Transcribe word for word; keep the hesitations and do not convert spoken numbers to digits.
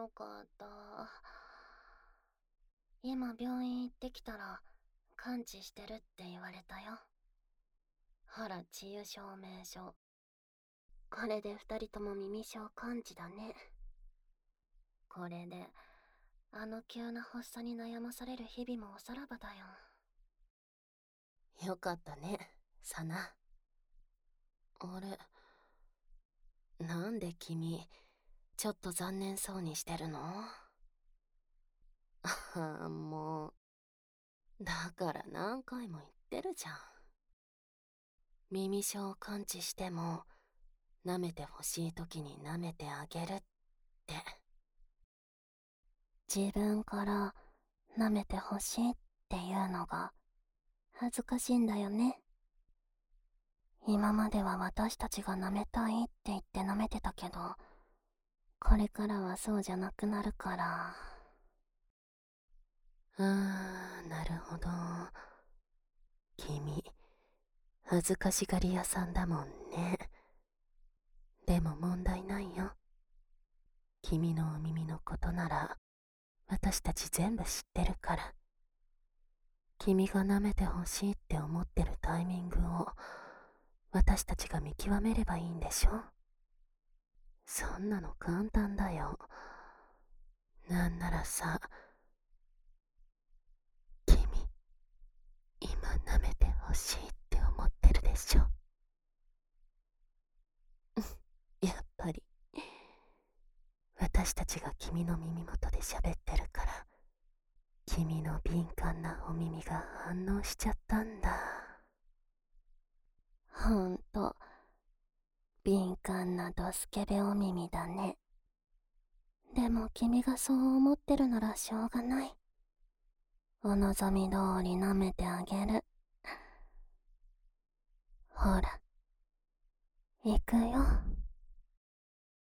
よかった。今病院行ってきたら完治してるって言われたよ。ほら、治癒証明書。これで二人とも耳症完治だね。これであの急な発作に悩まされる日々もおさらばだよ。 よかったね、サナ。あれ、なんで君、ちょっと残念そうにしてるの？ああ、もう。だから何回も言ってるじゃん。耳症を完治しても、舐めてほしい時に舐めてあげるって。 自分から舐めてほしいっていうのが恥ずかしいんだよね。今までは私たちが舐めたいって言って舐めてたけど、これからはそうじゃなくなるから。 あー、なるほど。君、恥ずかしがり屋さんだもんね。でも問題ないよ。君のお耳のことなら、私たち全部知ってるから。君が舐めてほしいって思ってるタイミングを、私たちが見極めればいいんでしょ？そんなの簡単だよ。なんならさ、君、今舐めてほしいって思ってるでしょ？やっぱり、私たちが君の耳元で喋ってるから、君の敏感なお耳が反応しちゃったんだ。 ほんと、敏感なドスケベお耳だね。でも君がそう思ってるならしょうがない。お望み通り舐めてあげる。ほら、行くよ。